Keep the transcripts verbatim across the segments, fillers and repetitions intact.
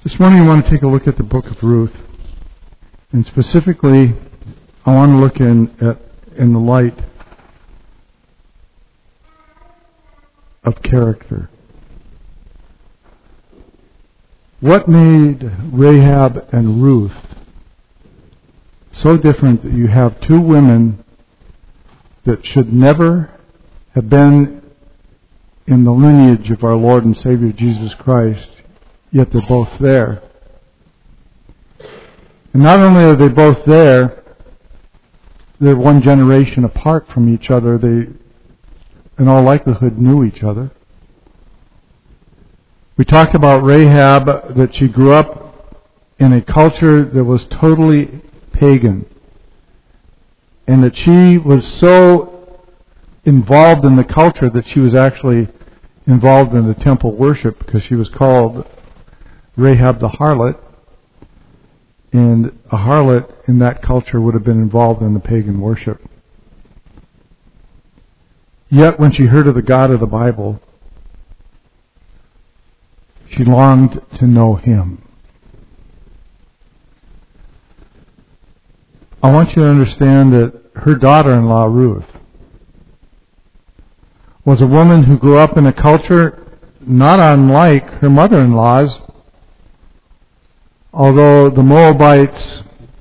This morning I want to take a look at the book of Ruth, and specifically I want to look in at in the light of character. What made Rahab and Ruth so different that you have two women that should never have been in the lineage of our Lord and Savior Jesus Christ, yet they're both there. And not only are they both there, they're one generation apart from each other. They, in all likelihood, knew each other. We talked about Rahab, that she grew up in a culture that was totally pagan, and that she was so involved in the culture that she was actually involved in the temple worship, because she was called Rahab the harlot, and a harlot in that culture would have been involved in the pagan worship. Yet when she heard of the God of the Bible, she longed to know Him. I want you to understand that her daughter-in-law, Ruth, was a woman who grew up in a culture not unlike her mother-in-law's, although the Moabites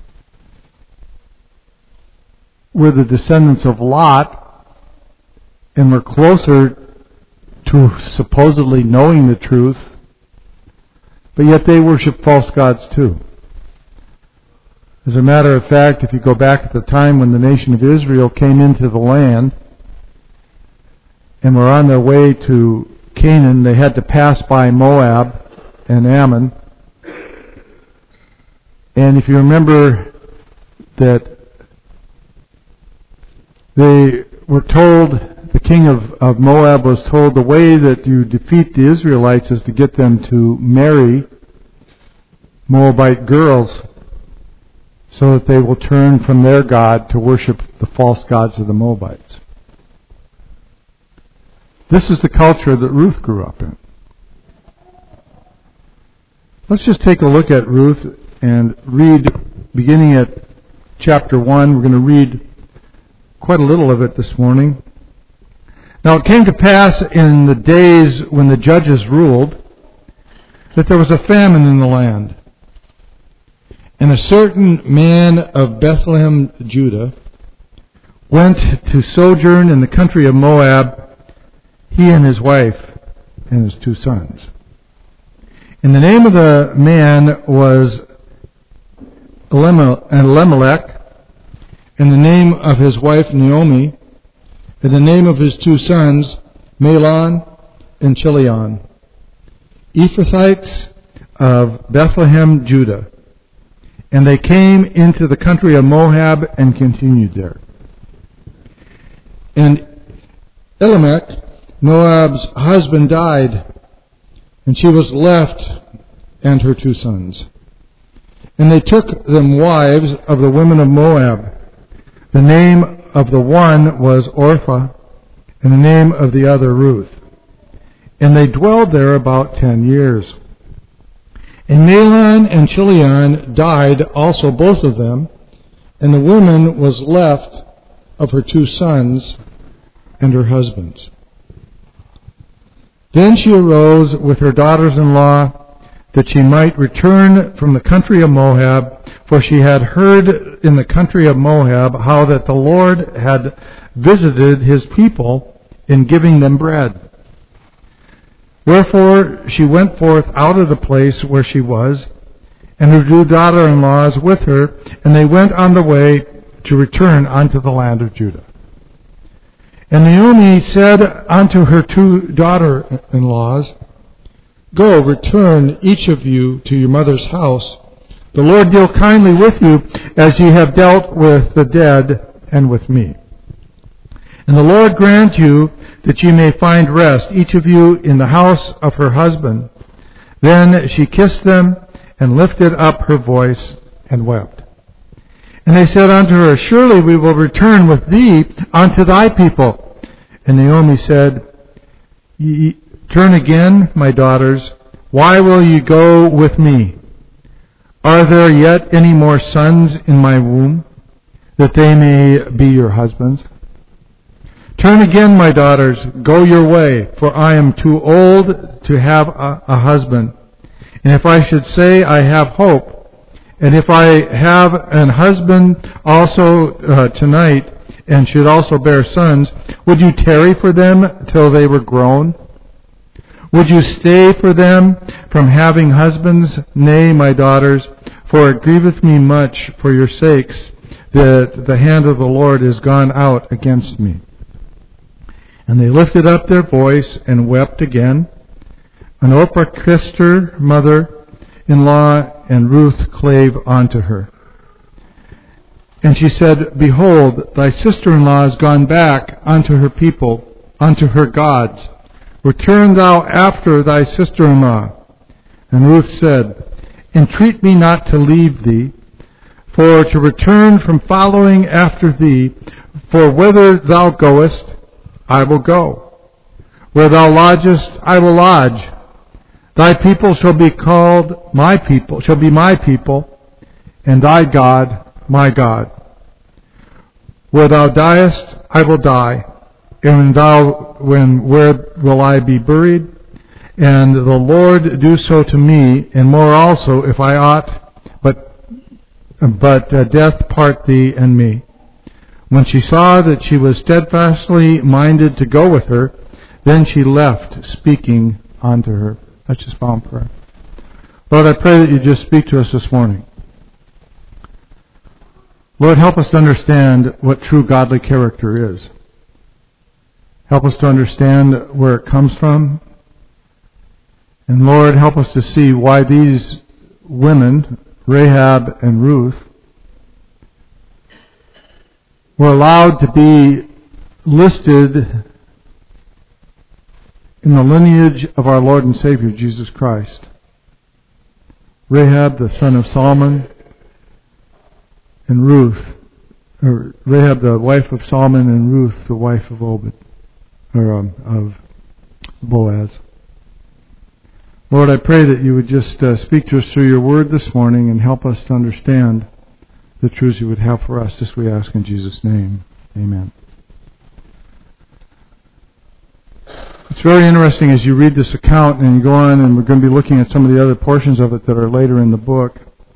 were the descendants of Lot and were closer to supposedly knowing the truth, but yet they worship false gods too. As a matter of fact, if you go back at the time when the nation of Israel came into the land and were on their way to Canaan, they had to pass by Moab and Ammon. And if you remember that they were told, the king of, of Moab was told, the way that you defeat the Israelites is to get them to marry Moabite girls so that they will turn from their God to worship the false gods of the Moabites. This is the culture that Ruth grew up in. Let's just take a look at Ruth and read, beginning at chapter one. We're going to read quite a little of it this morning. Now it came to pass in the days when the judges ruled that there was a famine in the land. And a certain man of Bethlehem, Judah, went to sojourn in the country of Moab, he and his wife and his two sons. And the name of the man was Elimelech, and the name of his wife Naomi, and the name of his two sons Mahlon and Chilion, Ephrathites of Bethlehem, Judah. And they came into the country of Moab and continued there. And Elimelech, Moab's husband, died, and she was left and her two sons. And they took them wives of the women of Moab. The name of the one was Orpah, and the name of the other Ruth. And they dwelled there about ten years. And Mahlon and Chilion died also, both of them, and the woman was left of her two sons and her husbands. Then she arose with her daughters-in-law, that she might return from the country of Moab, for she had heard in the country of Moab how that the Lord had visited his people in giving them bread. Wherefore she went forth out of the place where she was, and her two daughter-in-laws with her, and they went on the way to return unto the land of Judah. And Naomi said unto her two daughter-in-laws, Go, return each of you to your mother's house. The Lord deal kindly with you, as ye have dealt with the dead and with me. And the Lord grant you that ye may find rest, each of you in the house of her husband. Then she kissed them, and lifted up her voice, and wept. And they said unto her, Surely we will return with thee unto thy people. And Naomi said, Ye turn again, my daughters, Why will ye go with me? Are there yet any more sons in my womb, that they may be your husbands? Turn again, my daughters, go your way, for I am too old to have a, a husband. And if I should say I have hope, and if I have an husband also uh, tonight, and should also bear sons, would you tarry for them till they were grown? Would you stay for them from having husbands? Nay, my daughters, for it grieveth me much for your sakes that the hand of the Lord is gone out against me. And they lifted up their voice and wept again. And Orpah kissed her mother-in-law, and Ruth clave unto her. And she said, Behold, thy sister-in-law is gone back unto her people, unto her gods. Return thou after thy sister-in-law. And Ruth said, Entreat me not to leave thee, for to return from following after thee, for whither thou goest, I will go. Where thou lodgest, I will lodge. Thy people shall be called my people, shall be my people, and thy God my God. Where thou diest, I will die, and when thou, when where will I be buried? And the Lord do so to me, and more also, if I ought, but but uh, death part thee and me. When she saw that she was steadfastly minded to go with her, then she left, speaking unto her. Let's just bow in prayer. Lord, I pray that you just speak to us this morning. Lord, help us to understand what true godly character is. Help us to understand where it comes from. And Lord, help us to see why these women, Rahab and Ruth, were allowed to be listed in the lineage of our Lord and Savior, Jesus Christ. Rahab, the son of Solomon, and Ruth, or Rahab, the wife of Solomon, and Ruth, the wife of Obed, or um, of Boaz. Lord, I pray that you would just uh, speak to us through your word this morning and help us to understand the truths you would have for us. This we ask in Jesus' name. Amen. It's very interesting as you read this account and you go on, and we're going to be looking at some of the other portions of it that are later in the book.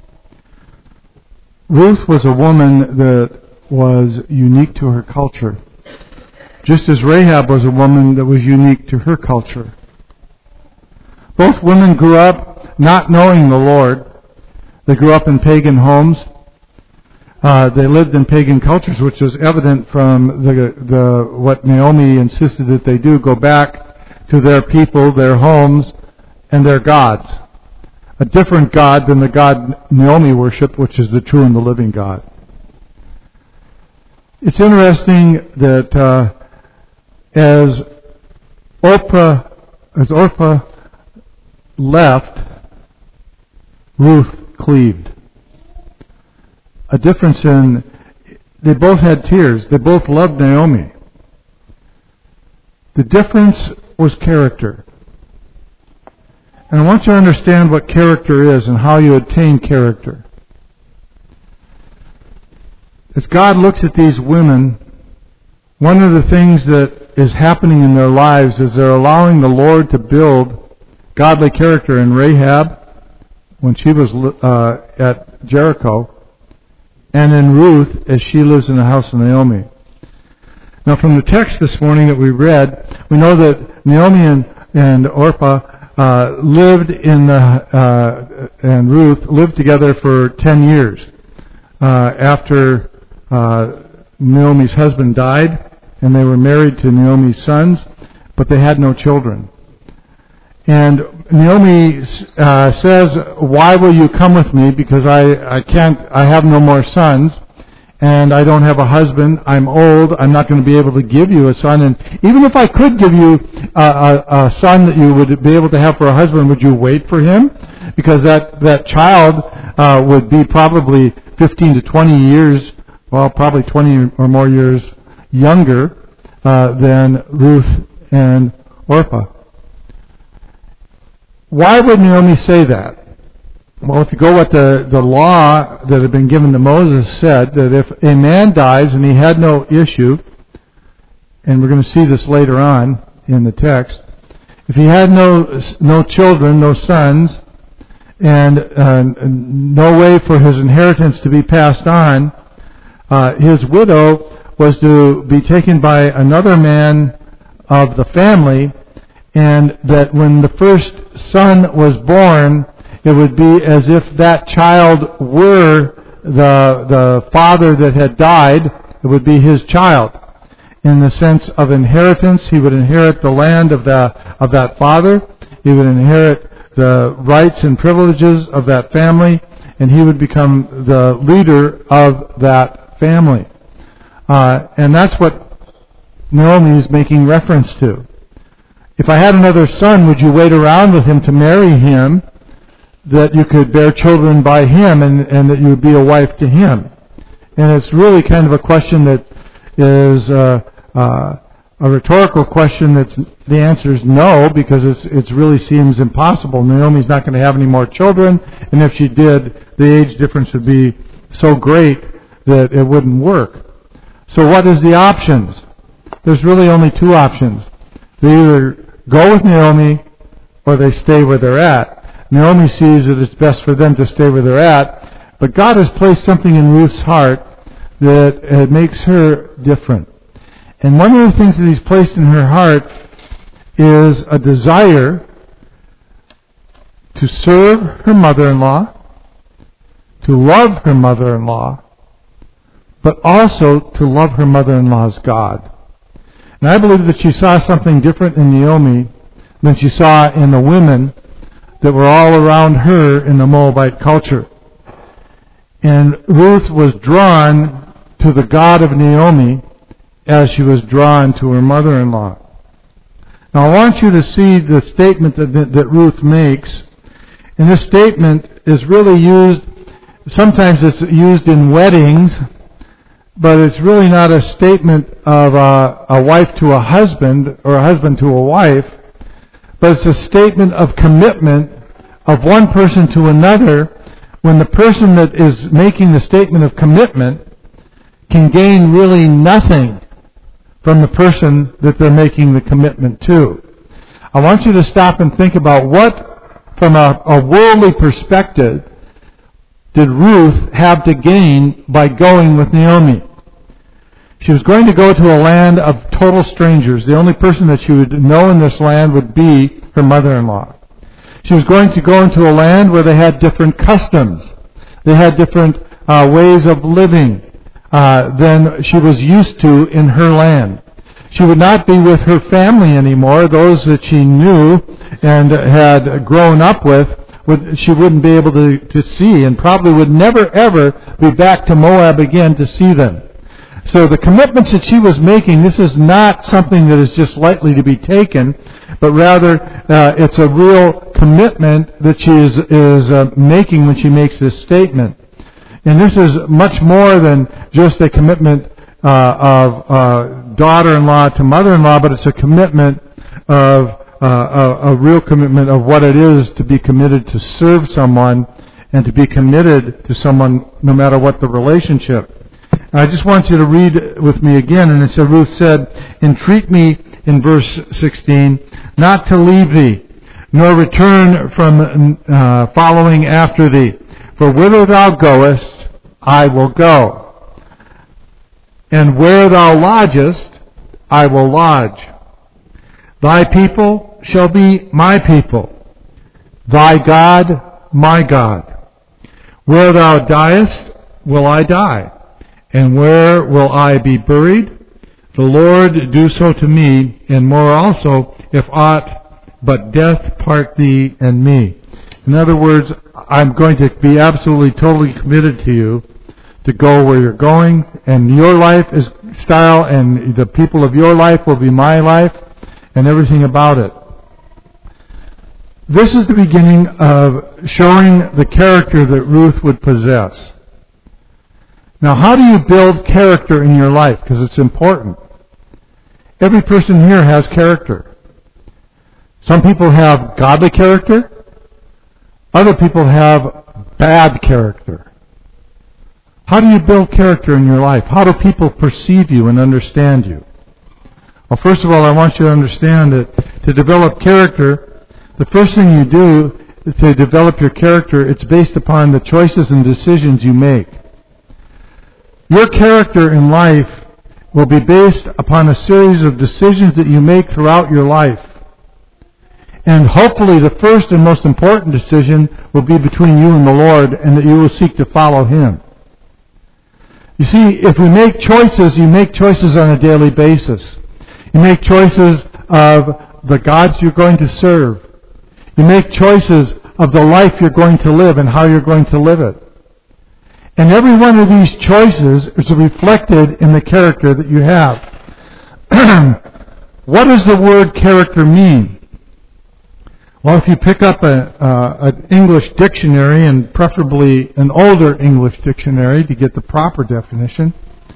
Ruth was a woman that was unique to her culture, just as Rahab was a woman that was unique to her culture. Both women grew up not knowing the Lord. They grew up in pagan homes. Uh, they lived in pagan cultures, which was evident from the the what Naomi insisted that they do, go back to their people, their homes, and their gods. A different God than the God Naomi worshipped, which is the true and the living God. It's interesting that uh, as Orpah, as Orpah left, Ruth cleaved. A difference in, they both had tears. They both loved Naomi. The difference was character. And I want you to understand what character is and how you attain character. As God looks at these women, one of the things that is happening in their lives is they're allowing the Lord to build godly character in Rahab when she was uh, at Jericho, and in Ruth as she lives in the house of Naomi. Now, from the text this morning that we read, we know that Naomi and, and Orpah uh, lived in the, uh, and Ruth lived together for ten years uh, after uh, Naomi's husband died, and they were married to Naomi's sons, but they had no children. And Naomi uh, says, "Why will you come with me? Because I, I can't, I have no more sons, and I don't have a husband. I'm old. I'm not going to be able to give you a son. And even if I could give you a, a, a son that you would be able to have for a husband, would you wait for him? Because that that child uh, would be probably fifteen to twenty years, well, probably twenty or more years younger uh, than Ruth and Orpah." why would Naomi say that? Well, if you go what the, the law that had been given to Moses said, that if a man dies and he had no issue, and we're going to see this later on in the text, if he had no no children, no sons, and uh, no way for his inheritance to be passed on, uh, his widow was to be taken by another man of the family, and that when the first son was born, it would be as if that child were the the father that had died. It would be his child. In the sense of inheritance, he would inherit the land of the of that father. He would inherit the rights and privileges of that family, and he would become the leader of that family. Uh, and that's what Naomi is making reference to. If I had another son, would you wait around with him to marry him, that you could bear children by him, and, and that you would be a wife to him? And it's really kind of a question that is uh, uh, a rhetorical question. That's the answer is no, because it's it really seems impossible. Naomi's not going to have any more children, and if she did, the age difference would be so great that it wouldn't work. So what is the options? There's really only two options. They either go with Naomi or they stay where they're at. Naomi sees that it's best for them to stay where they're at, but God has placed something in Ruth's heart that uh, makes her different. And one of the things that He's placed in her heart is a desire to serve her mother-in-law, to love her mother-in-law, but also to love her mother-in-law's God. And I believe that she saw something different in Naomi than she saw in the women that were all around her in the Moabite culture. And Ruth was drawn to the God of Naomi as she was drawn to her mother-in-law. Now I want you to see the statement that, that, that Ruth makes. And this statement is really used, sometimes it's used in weddings, but it's really not a statement of a, a wife to a husband or a husband to a wife, but it's a statement of commitment of one person to another, when the person that is making the statement of commitment can gain really nothing from the person that they're making the commitment to. I want you to stop and think about what, from a, a worldly perspective, did Ruth have to gain by going with Naomi? She was going to go to a land of total strangers. The only person that she would know in this land would be her mother-in-law. She was going to go into a land where they had different customs. They had different uh, ways of living uh, than she was used to in her land. She would not be with her family anymore, those that she knew and had grown up with. Would, she wouldn't be able to, to see, and probably would never ever be back to Moab again to see them. So the commitments that she was making, this is not something that is just lightly to be taken, but rather uh, it's a real commitment that she is, is uh, making when she makes this statement. And this is much more than just a commitment uh, of uh, daughter-in-law to mother-in-law, but it's a commitment of uh, a, a real commitment of what it is to be committed to serve someone and to be committed to someone no matter what the relationship. And I just want you to read with me again. And it said, Ruth said, entreat me, in verse sixteen, not to leave thee, nor return from uh, following after thee. For whither thou goest, I will go. And where thou lodgest, I will lodge. Thy people shall be my people, thy God my God. Where thou diest, will I die, and where will I be buried? The Lord do so to me, and more also, if aught but death part thee and me. In other words, I'm going to be absolutely, totally committed to you to go where you're going, and your life is style, and the people of your life will be my life, and everything about it. This is the beginning of showing the character that Ruth would possess. Now, how do you build character in your life? Because it's important. Every person here has character. Some people have godly character, Other people have bad character. How do you build character in your life? How do people perceive you and understand you? Well, first of all, I want you to understand that to develop character, the first thing you do to develop your character, it's based upon the choices and decisions you make. Your character in life will be based upon a series of decisions that you make throughout your life. And hopefully the first and most important decision will be between you and the Lord, and that you will seek to follow Him. You see, if we make choices, you make choices on a daily basis. You make choices of the gods you're going to serve. You make choices of the life you're going to live and how you're going to live it. And every one of these choices is reflected in the character that you have. What does the word character mean? Well, if you pick up a, uh, an English dictionary, and preferably an older English dictionary to get the proper definition,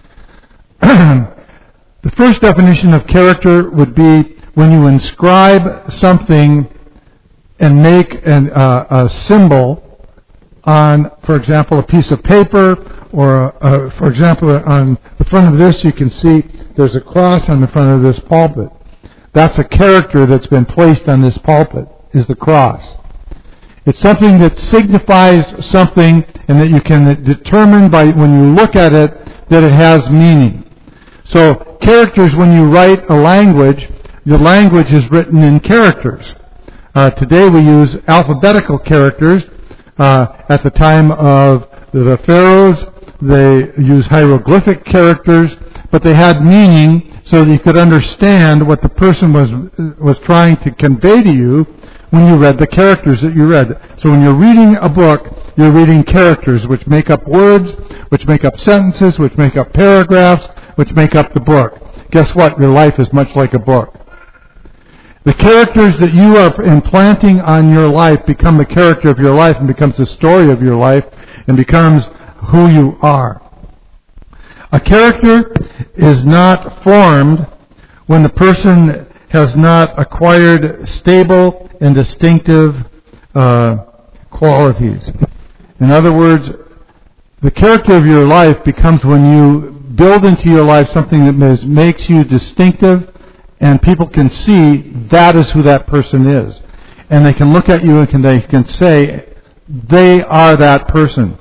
the first definition of character would be when you inscribe something and make an, uh, a symbol on, for example, a piece of paper, or, uh, for example, on the front of this you can see there's a cross on the front of this pulpit. That's a character that's been placed on this pulpit, is the cross. It's something that signifies something, and that you can determine by when you look at it that it has meaning. So characters, when you write a language, the language is written in characters. Uh, today we use alphabetical characters. Uh, at the time of the pharaohs, they used hieroglyphic characters, but they had meaning so that you could understand what the person was was trying to convey to you when you read the characters that you read. So when you're reading a book, you're reading characters which make up words, which make up sentences, which make up paragraphs, which make up the book. Guess what? Your life is much like a book. The characters that you are implanting on your life become the character of your life, and becomes the story of your life, and becomes who you are. A character is not formed when the person has not acquired stable and distinctive uh, qualities. In other words, the character of your life becomes when you build into your life something that makes you distinctive, and people can see that is who that person is. And they can look at you and can, they can say, they are that person.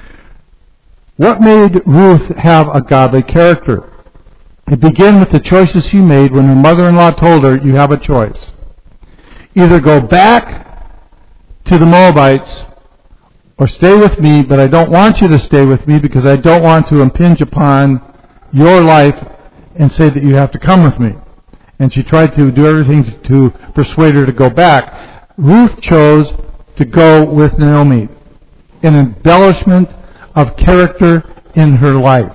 What made Ruth have a godly character? It began with the choices she made when her mother-in-law told her, you have a choice. Either go back to the Moabites or stay with me, but I don't want you to stay with me because I don't want to impinge upon your life and say that you have to come with me. And she tried to do everything to persuade her to go back. Ruth chose to go with Naomi, an embellishment of character in her life.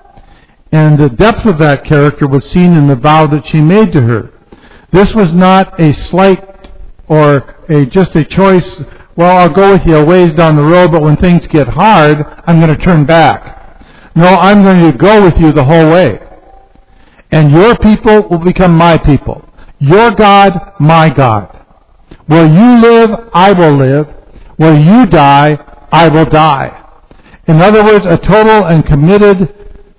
And the depth of that character was seen in the vow that she made to her. This was not a slight or a just a choice, well, I'll go with you a ways down the road, but when things get hard, I'm going to turn back. No, I'm going to go with you the whole way. And your people will become my people. Your God, my God. Where you live, I will live. Where you die, I will die. In other words, a total and committed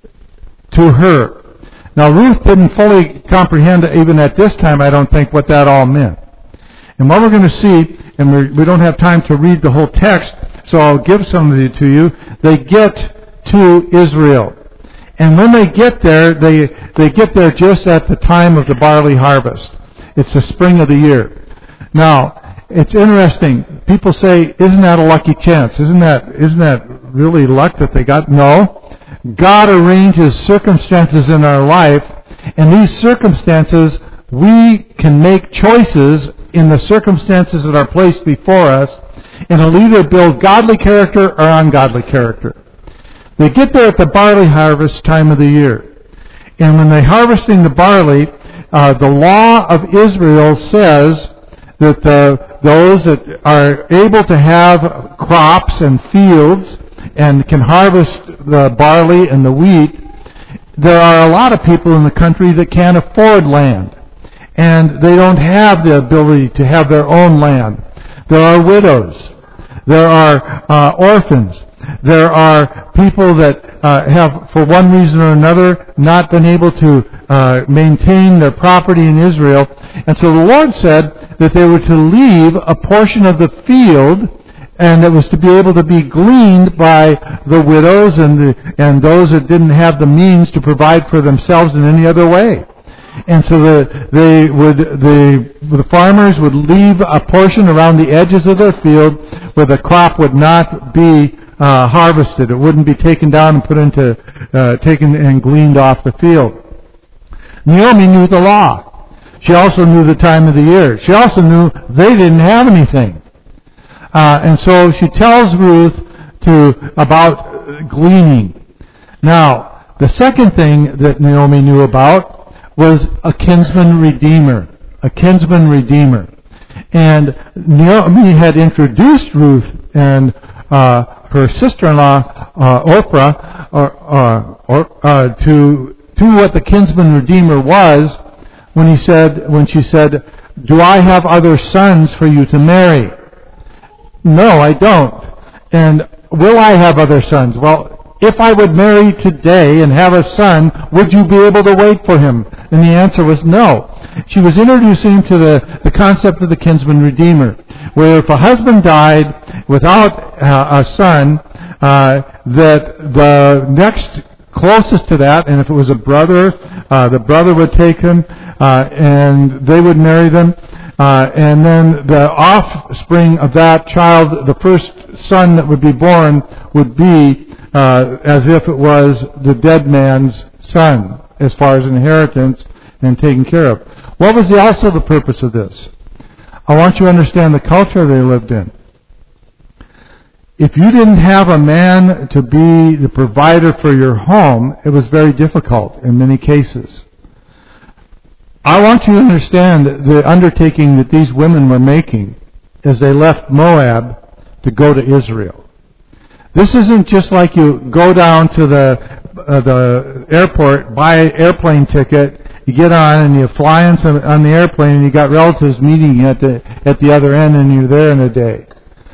to her. Now, Ruth didn't fully comprehend, even at this time, I don't think, what that all meant. And what we're going to see, and we're, we don't have time to read the whole text, so I'll give some of it to you. They get to Israel. And when they get there, they, they get there just at the time of the barley harvest. It's the spring of the year. Now, it's interesting. People say, isn't that a lucky chance? Isn't that, isn't that really luck that they got? No. God arranges circumstances in our life, and these circumstances, we can make choices in the circumstances that are placed before us, and it'll either build godly character or ungodly character. They get there at the barley harvest time of the year. And when they're harvesting the barley, uh, the law of Israel says that uh, those that are able to have crops and fields and can harvest the barley and the wheat, there are a lot of people in the country that can't afford land. And they don't have the ability to have their own land. There are widows. There are uh, orphans. There are people that uh, have, for one reason or another, not been able to uh, maintain their property in Israel. And so the Lord said that they were to leave a portion of the field, and it was to be able to be gleaned by the widows and the, and those that didn't have the means to provide for themselves in any other way. And so the, they would, the, the farmers would leave a portion around the edges of their field where the crop would not be uh, harvested. It wouldn't be taken down and put into, uh, taken and gleaned off the field. Naomi knew the law. She also knew the time of the year. She also knew they didn't have anything. Uh, and so she tells Ruth to, about gleaning. Now, the second thing that Naomi knew about was a kinsman redeemer, a kinsman redeemer. And Naomi had introduced Ruth and uh, her sister-in-law, uh, Orpah, or, uh, or, uh, to, to what the kinsman redeemer was when he said, when she said, "Do I have other sons for you to marry?" "No, I don't." "And will I have other sons?" "Well, if I would marry today and have a son, would you be able to wait for him?" And the answer was no. She was introducing him to the, the concept of the kinsman redeemer, where if a husband died without uh, a son, uh, that the next closest to that, and if it was a brother, uh, the brother would take him, uh, and they would marry them. Uh, and then the offspring of that child, the first son that would be born, would be uh, as if it was the dead man's son, as far as inheritance and taken care of. What was the, also the purpose of this? I want you to understand the culture they lived in. If you didn't have a man to be the provider for your home, it was very difficult in many cases. I want you to understand the undertaking that these women were making as they left Moab to go to Israel. This isn't just like you go down to the uh, the airport, buy an airplane ticket, you get on and you fly on, some, on the airplane and you got relatives meeting you at the, at the other end and you're there in a day.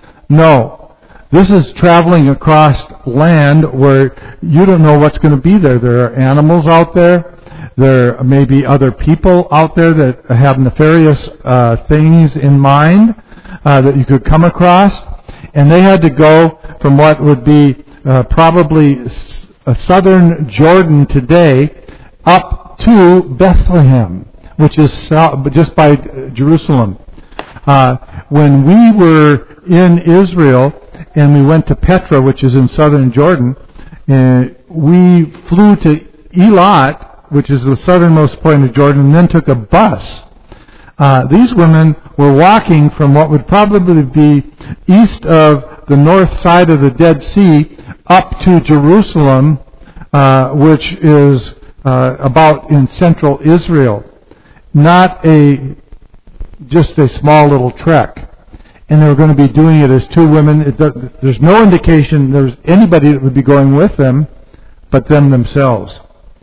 No. This is traveling across land where you don't know what's going to be there. There are animals out there. There may be other people out there that have nefarious uh, things in mind uh, that you could come across. And they had to go from what would be uh, probably s- southern Jordan today up to Bethlehem, which is south, just by Jerusalem. Uh, when we were in Israel and we went to Petra, which is in southern Jordan, uh, we flew to Eilat, which is the southernmost point of Jordan, and then took a bus. Uh, these women were walking from what would probably be east of the north side of the Dead Sea up to Jerusalem, uh, which is uh, about in central Israel. Not a just a small little trek. And they were going to be doing it as two women. It, there's no indication there's anybody that would be going with them but them themselves.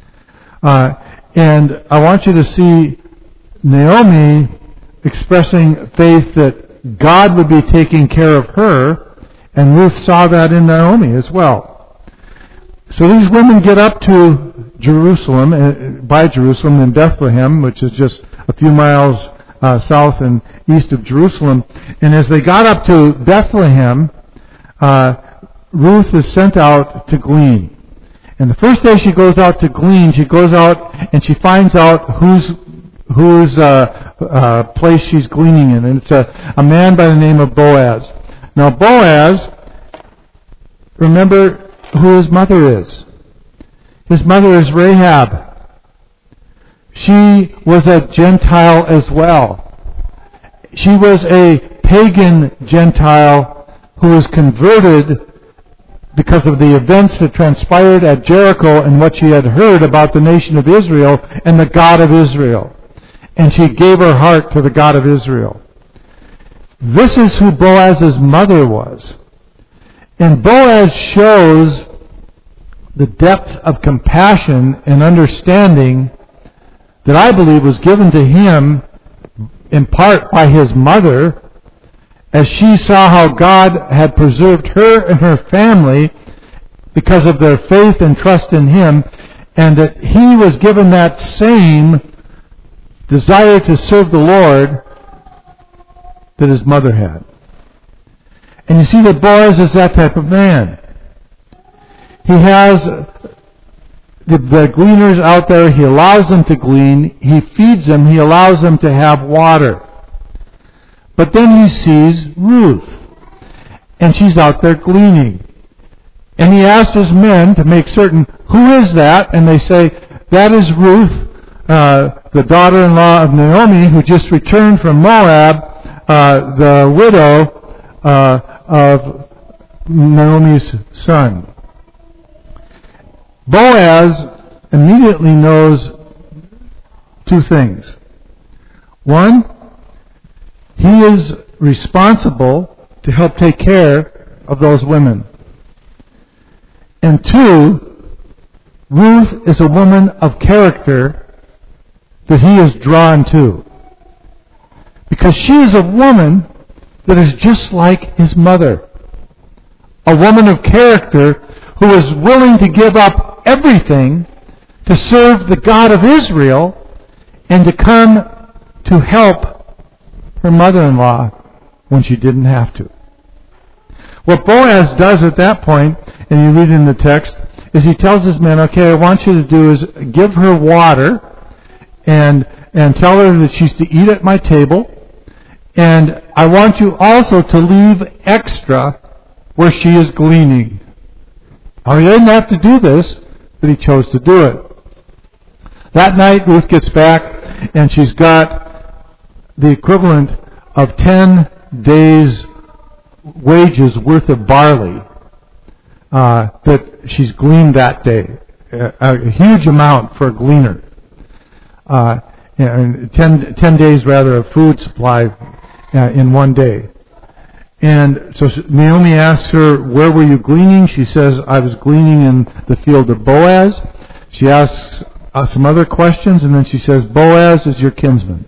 Uh, and I want you to see Naomi expressing faith that God would be taking care of her, and Ruth saw that in Naomi as well. So these women get up to Jerusalem, uh, by Jerusalem in Bethlehem, which is just a few miles uh, south and east of Jerusalem. And as they got up to Bethlehem, uh, Ruth is sent out to glean. And the first day she goes out to glean, she goes out and she finds out whose whose uh, uh, place she's gleaning in. And it's a, a man by the name of Boaz. Now Boaz, remember who his mother is. His mother is Rahab. She was a Gentile as well. She was a pagan Gentile who was converted because of the events that transpired at Jericho and what she had heard about the nation of Israel and the God of Israel. And she gave her heart to the God of Israel. This is who Boaz's mother was. And Boaz shows the depth of compassion and understanding that I believe was given to him in part by his mother, as she saw how God had preserved her and her family because of their faith and trust in Him, and that he was given that same desire to serve the Lord that his mother had. And you see that Boaz is that type of man. He has the, the gleaners out there. He allows them to glean. He feeds them. He allows them to have water. But then he sees Ruth, and she's out there gleaning. And he asks his men to make certain, who is that? And they say, that is Ruth, uh, the daughter-in-law of Naomi, who just returned from Moab, uh, the widow uh, of Naomi's son. Boaz immediately knows two things. One, he is responsible to help take care of those women. And two, Ruth is a woman of character that he is drawn to. Because she is a woman that is just like his mother. A woman of character who is willing to give up everything to serve the God of Israel and to come to help her mother-in-law when she didn't have to. What Boaz does at that point, and you read in the text, is he tells his men, okay, I want you to do is give her water and and tell her that she's to eat at my table, and I want you also to leave extra where she is gleaning. Now, he didn't have to do this, but he chose to do it. That night, Ruth gets back, and she's got the equivalent of ten days' wages worth of barley uh, that she's gleaned that day. A, a huge amount for a gleaner. Uh, and ten, ten days, rather, of food supply uh, in one day. And so Naomi asks her, where were you gleaning? She says, I was gleaning in the field of Boaz. She asks uh, some other questions, and then she says, Boaz is your kinsman.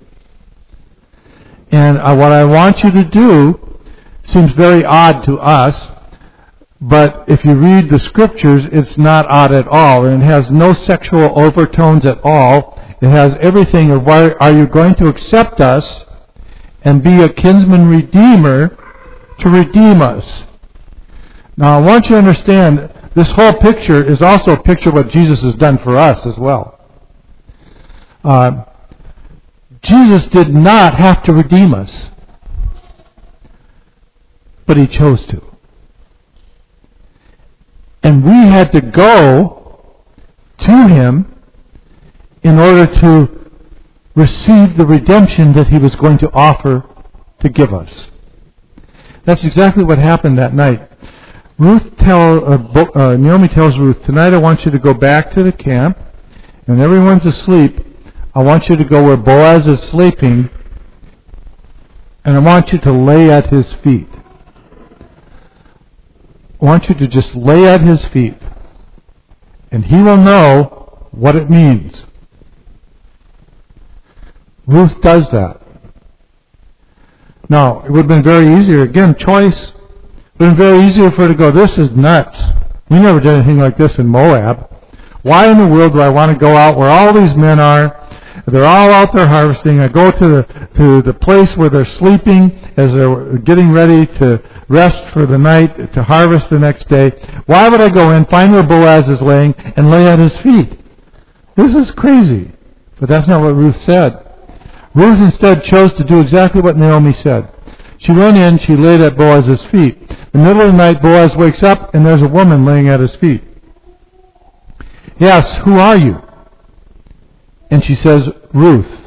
And uh, what I want you to do seems very odd to us, but if you read the scriptures, it's not odd at all, and it has no sexual overtones at all. It has everything of, why are you going to accept us and be a kinsman redeemer to redeem us? Now, I want you to understand, this whole picture is also a picture of what Jesus has done for us as well. Uh, Jesus did not have to redeem us, but He chose to. And we had to go to Him in order to receive the redemption that He was going to offer to give us. That's exactly what happened that night. Ruth tell uh, Bo, uh, Naomi tells Ruth, tonight I want you to go back to the camp, and everyone's asleep. I want you to go where Boaz is sleeping, and I want you to lay at his feet. I want you to just lay at his feet, and he will know what it means. Ruth does that. Now, it would have been very easier, again, choice. It would have been very easier for her to go, this is nuts. We never did anything like this in Moab. Why in the world do I want to go out where all these men are? They're all out there harvesting. I go to the to the place where they're sleeping as they're getting ready to rest for the night, to harvest the next day. Why would I go in, find where Boaz is laying, and lay at his feet? This is crazy. But that's not what Ruth said. Ruth instead chose to do exactly what Naomi said. She went in, she laid at Boaz's feet. In the middle of the night, Boaz wakes up, and there's a woman laying at his feet. He asks, who are you? And she says, Ruth.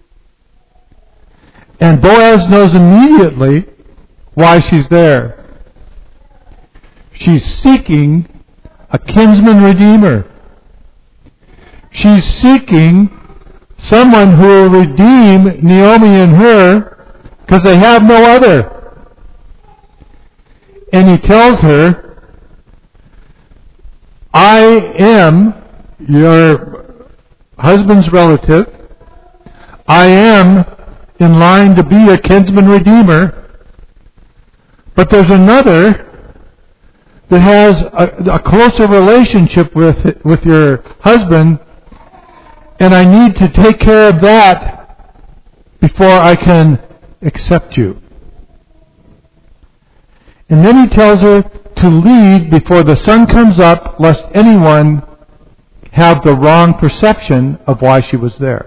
And Boaz knows immediately why she's there. She's seeking a kinsman redeemer. She's seeking someone who will redeem Naomi and her because they have no other. And he tells her, I am your husband's relative. I am in line to be a kinsman redeemer. But there's another that has a, a closer relationship with with your husband, and I need to take care of that before I can accept you. And then he tells her to leave before the sun comes up, lest anyone have the wrong perception of why she was there.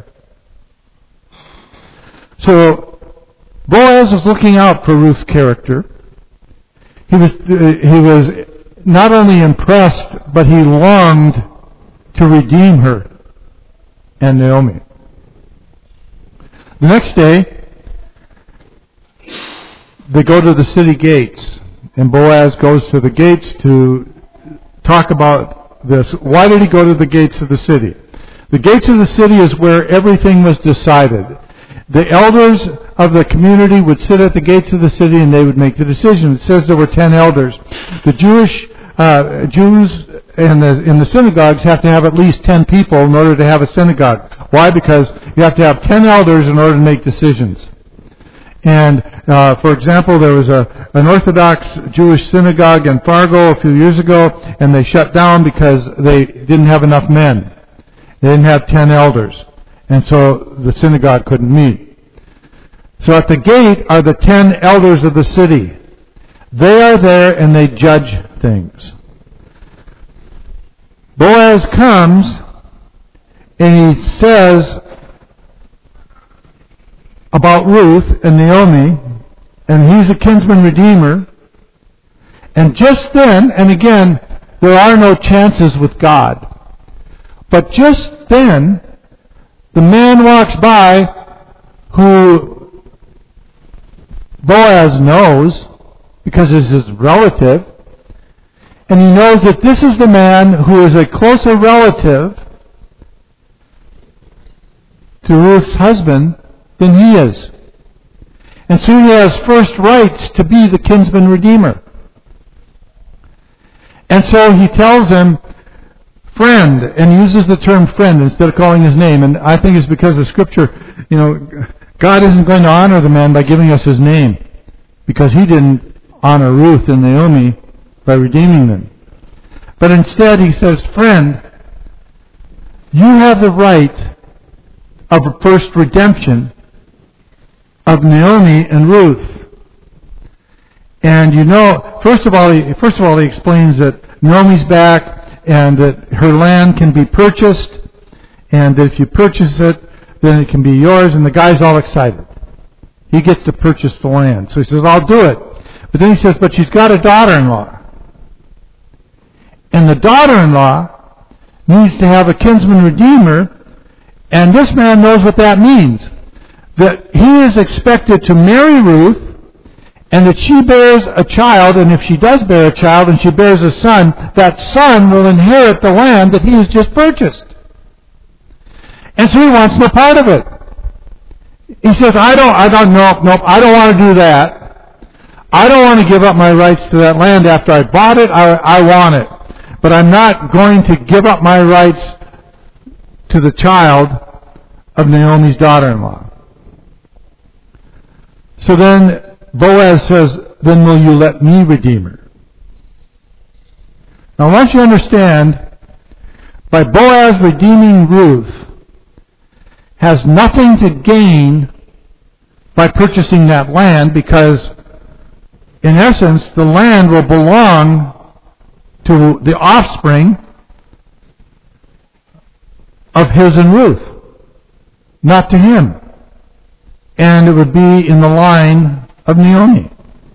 So Boaz was looking out for Ruth's character. He was he was not only impressed, but he longed to redeem her and Naomi. The next day, they go to the city gates, and Boaz goes to the gates to talk about this. Why did he go to the gates of the city? The gates of the city is where everything was decided. The elders of the community would sit at the gates of the city and they would make the decision. It says there were ten elders. The Jewish uh, Jews in the, in the synagogues have to have at least ten people in order to have a synagogue. Why? Because you have to have ten elders in order to make decisions. And, uh, for example, there was a, an Orthodox Jewish synagogue in Fargo a few years ago, and they shut down because they didn't have enough men. They didn't have ten elders. And so the synagogue couldn't meet. So at the gate are the ten elders of the city. They are there and they judge things. Boaz comes and he says about Ruth and Naomi, and he's a kinsman redeemer. And just then, and again, there are no chances with God, but just then, the man walks by who Boaz knows because he's his relative, and he knows that this is the man who is a closer relative to Ruth's husband than he is. And so he has first rights to be the kinsman redeemer. And so he tells him, friend, and he uses the term friend instead of calling his name. And I think it's because the Scripture, you know, God isn't going to honor the man by giving us his name, because he didn't honor Ruth and Naomi by redeeming them. But instead he says, friend, you have the right of a first redemption of Naomi and Ruth. And you know, first of all, he, first of all, he explains that Naomi's back and that her land can be purchased, and that if you purchase it, then it can be yours, and the guy's all excited. He gets to purchase the land. So he says, I'll do it. But then he says, but she's got a daughter-in-law. And the daughter-in-law needs to have a kinsman redeemer, and this man knows what that means. That he is expected to marry Ruth, and that she bears a child, and if she does bear a child and she bears a son, that son will inherit the land that he has just purchased. And so he wants no part of it. He says, I don't, I don't, nope, nope, I don't want to do that. I don't want to give up my rights to that land after I bought it. I, I want it. But I'm not going to give up my rights to the child of Naomi's daughter-in-law. So then Boaz says, then will you let me redeem her? Now I want you to understand, by Boaz redeeming Ruth, has nothing to gain by purchasing that land, because in essence the land will belong to the offspring of his and Ruth, not to him. And it would be in the line of Naomi.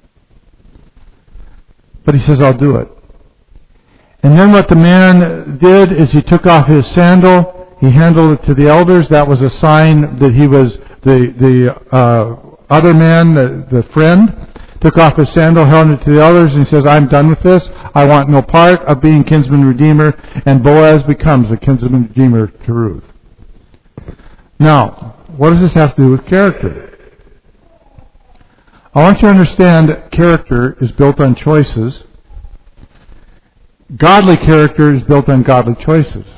But he says, I'll do it. And then what the man did is he took off his sandal, he handed it to the elders. That was a sign that he was the the uh, other man, the, the friend. Took off his sandal, held it to the elders, and he says, I'm done with this. I want no part of being kinsman redeemer. And Boaz becomes the kinsman redeemer to Ruth. Now, what does this have to do with character? I want you to understand that character is built on choices. Godly character is built on godly choices.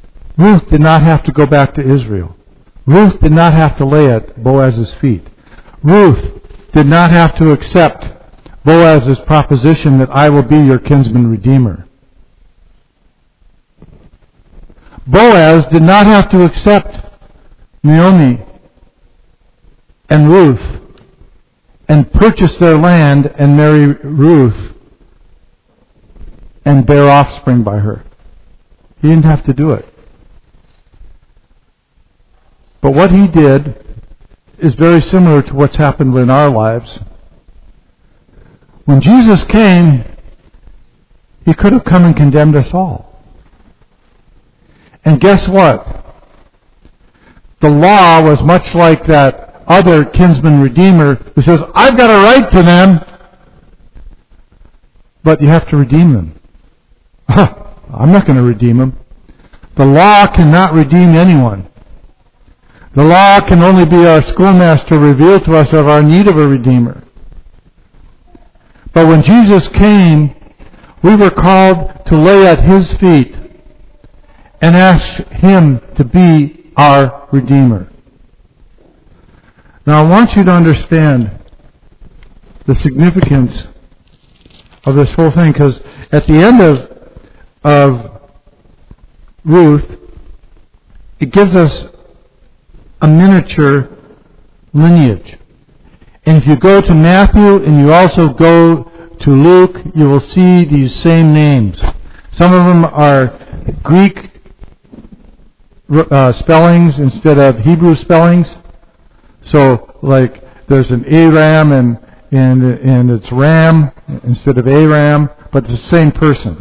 Ruth did not have to go back to Israel. Ruth did not have to lay at Boaz's feet. Ruth did not have to accept Boaz's proposition that I will be your kinsman redeemer. Boaz did not have to accept Naomi and Ruth and purchase their land and marry Ruth and bear offspring by her. He didn't have to do it. But what he did is very similar to what's happened in our lives. When Jesus came, he could have come and condemned us all. And guess what? The law was much like that other kinsman redeemer who says, I've got a right to them, but you have to redeem them. I'm not going to redeem them. The law cannot redeem anyone. The law can only be our schoolmaster, reveal to us of our need of a redeemer. But when Jesus came, we were called to lay at his feet and ask him to be our redeemer. Now I want you to understand the significance of this whole thing, because at the end of, of Ruth, it gives us a miniature lineage. And if you go to Matthew and you also go to Luke, you will see these same names. Some of them are Greek uh, spellings instead of Hebrew spellings. So, like, there's an Aram and, and, and it's Ram instead of Aram, but it's the same person.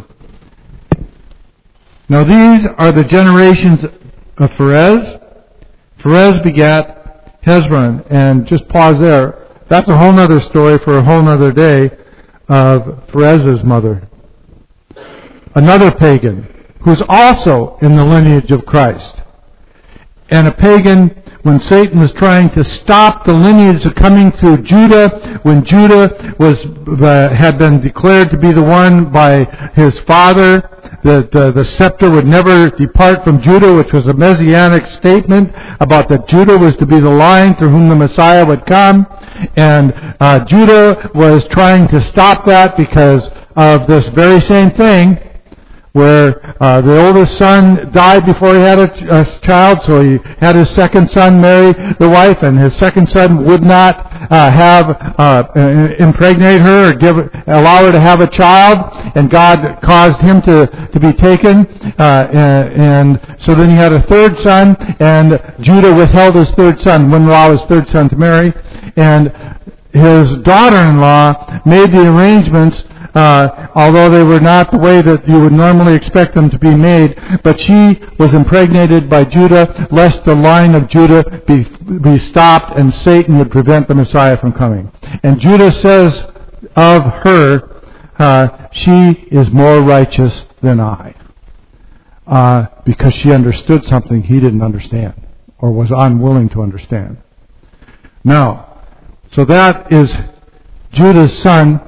Now these are the generations of Pharez. Pharez begat Hezron, and just pause there. That's a whole other story for a whole other day of Pharez's mother. Another pagan who's also in the lineage of Christ. And a pagan, when Satan was trying to stop the lineage of coming through Judah, when Judah was uh, had been declared to be the one by his father, that uh, the scepter would never depart from Judah, which was a messianic statement about that Judah was to be the line through whom the Messiah would come. And uh, Judah was trying to stop that because of this very same thing, where uh, the oldest son died before he had a, a child, so he had his second son marry the wife, and his second son would not uh, have uh, impregnate her or give allow her to have a child, and God caused him to, to be taken, uh, and, and so then he had a third son, and Judah withheld his third son, wouldn't allow his third son to marry, and his daughter-in-law made the arrangements, Uh, although they were not the way that you would normally expect them to be made, but she was impregnated by Judah, lest the line of Judah be, be stopped and Satan would prevent the Messiah from coming. And Judah says of her, uh, she is more righteous than I, uh, because she understood something he didn't understand, or was unwilling to understand. Now, so that is Judah's son.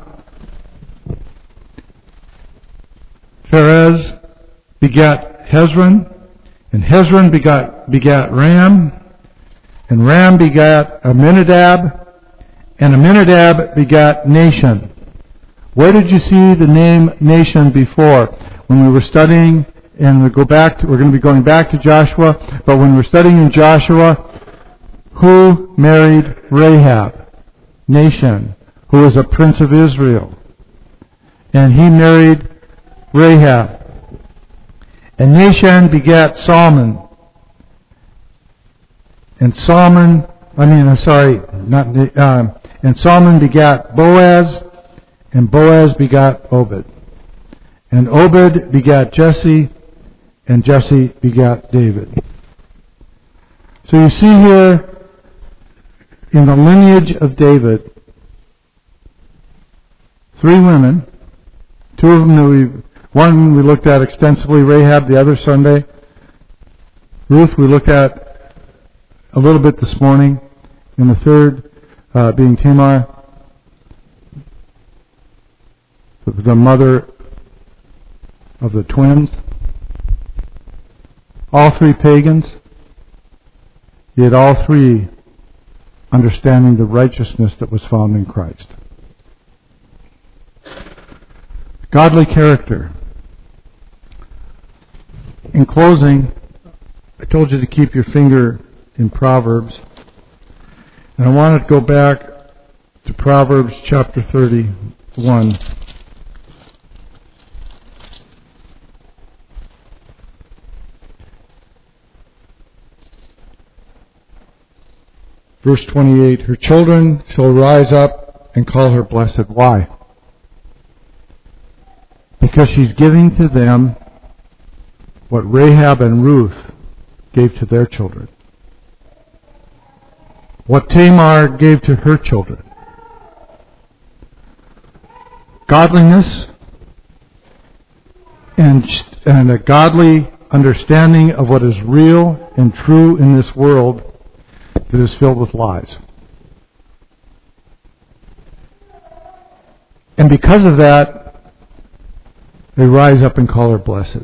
Pharez begat Hezron, and Hezron begat, begat Ram, and Ram begat Amminadab, and Amminadab begat Nahshon. Where did you see the name Nahshon before? When we were studying, and we go back to, we're going to be going back to Joshua, but when we're studying in Joshua, who married Rahab? Nahshon, who was a prince of Israel. And he married Rahab. And Nahshon begat Salmon. And Salmon, I mean, I'm sorry, not, um, and Salmon begat Boaz, and Boaz begat Obed. And Obed begat Jesse, and Jesse begat David. So you see here, in the lineage of David, three women, two of them that we One we looked at extensively, Rahab, the other Sunday. Ruth we looked at a little bit this morning. And the third uh, being Tamar, the mother of the twins. All three pagans. Yet all three understanding the righteousness that was found in Christ. Godly character. In closing, I told you to keep your finger in Proverbs. And I want to go back to Proverbs chapter thirty-one. Verse twenty-eight, her children shall rise up and call her blessed. Why? Because she's giving to them what Rahab and Ruth gave to their children. What Tamar gave to her children. Godliness and, and a godly understanding of what is real and true in this world that is filled with lies. And because of that, they rise up and call her blessed.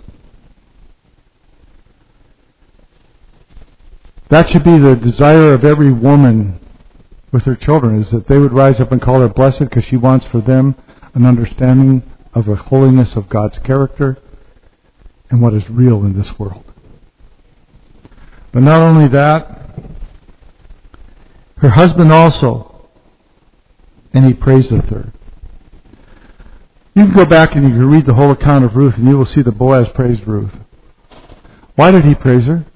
That should be the desire of every woman with her children, is that they would rise up and call her blessed, because she wants for them an understanding of the holiness of God's character and what is real in this world. But not only that, her husband also, and he praiseth her. You can go back and you can read the whole account of Ruth, and you will see that Boaz praised Ruth. Why did he praise her?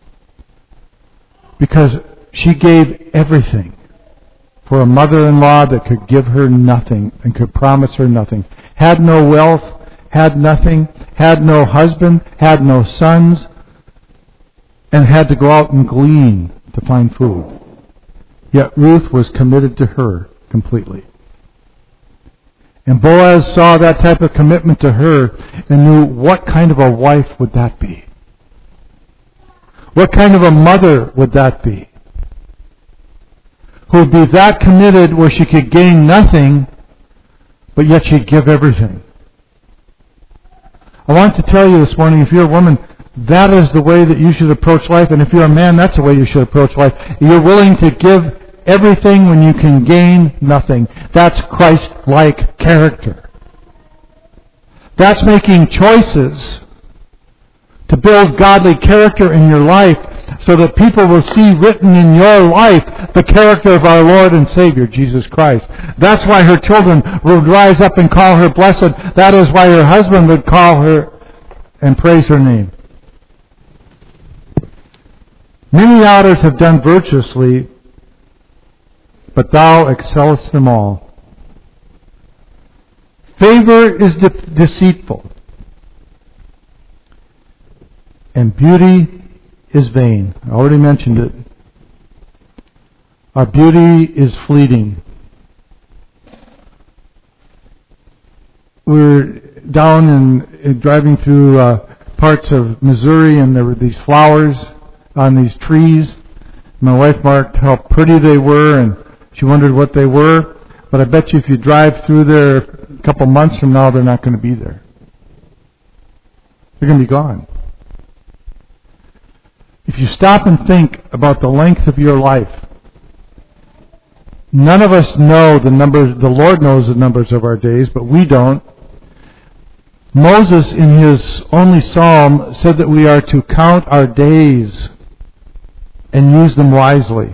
Because she gave everything for a mother-in-law that could give her nothing and could promise her nothing. Had no wealth, had nothing, had no husband, had no sons, and had to go out and glean to find food. Yet Ruth was committed to her completely. And Boaz saw that type of commitment to her and knew, what kind of a wife would that be? What kind of a mother would that be? Who would be that committed where she could gain nothing, but yet she'd give everything. I want to tell you this morning, if you're a woman, that is the way that you should approach life. And if you're a man, that's the way you should approach life. You're willing to give everything when you can gain nothing. That's Christ-like character. That's making choices to build godly character in your life so that people will see written in your life the character of our Lord and Savior, Jesus Christ. That's why her children would rise up and call her blessed. That is why her husband would call her and praise her name. Many others have done virtuously, but thou excellest them all. Favor is de- deceitful, and beauty is vain. I already mentioned it. Our beauty is fleeting. We're down and, and driving through uh, parts of Missouri, and there were these flowers on these trees. My wife marked how pretty they were, and she wondered what they were. But I bet you if you drive through there a couple months from now, they're not going to be there. They're going to be gone. If you stop and think about the length of your life, none of us know the numbers. The Lord knows the numbers of our days, but we don't. Moses, in his only psalm, said that we are to count our days and use them wisely.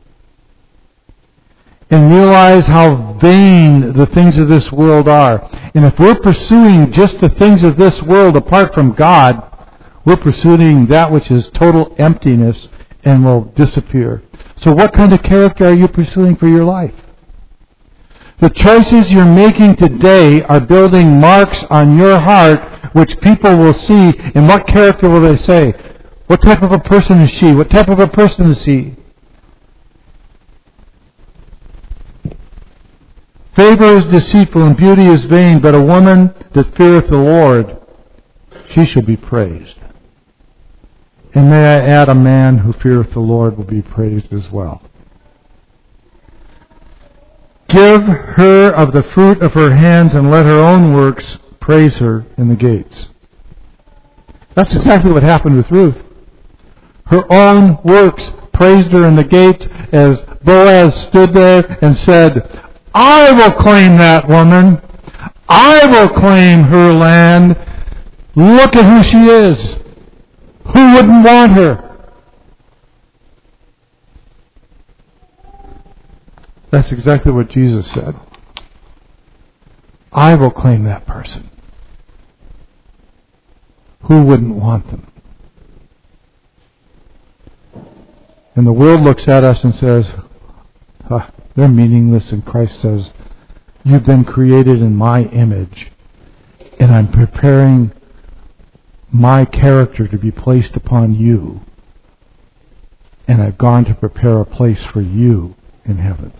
And realize how vain the things of this world are. And if we're pursuing just the things of this world apart from God, we're pursuing that which is total emptiness and will disappear. So what kind of character are you pursuing for your life? The choices you're making today are building marks on your heart which people will see. And what character will they say? What type of a person is she? What type of a person is he? Favor is deceitful and beauty is vain, but a woman that feareth the Lord, she shall be praised. And may I add, a man who feareth the Lord will be praised as well. Give her of the fruit of her hands, and let her own works praise her in the gates. That's exactly what happened with Ruth. Her own works praised her in the gates as Boaz stood there and said, I will claim that woman. I will claim her land. Look at who she is. Who wouldn't want her? That's exactly what Jesus said. I will claim that person. Who wouldn't want them? And the world looks at us and says, ah, they're meaningless, and Christ says, you've been created in my image, and I'm preparing my character to be placed upon you, and I've gone to prepare a place for you in heaven.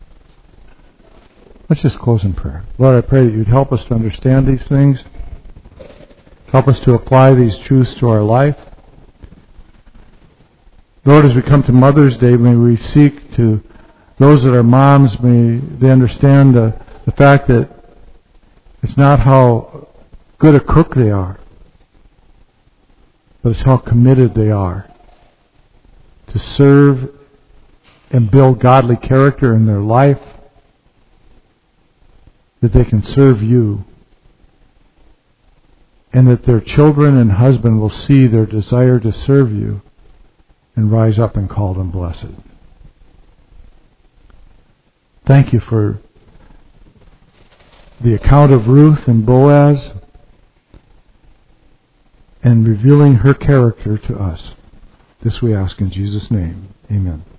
Let's just close in prayer. Lord, I pray that you'd help us to understand these things. Help us to apply these truths to our life. Lord, as we come to Mother's Day, may we seek to those that are moms, may they understand the, the fact that it's not how good a cook they are, but it's how committed they are to serve and build godly character in their life, that they can serve you, and that their children and husband will see their desire to serve you and rise up and call them blessed. Thank you for the account of Ruth and Boaz and revealing her character to us. This we ask in Jesus' name. Amen.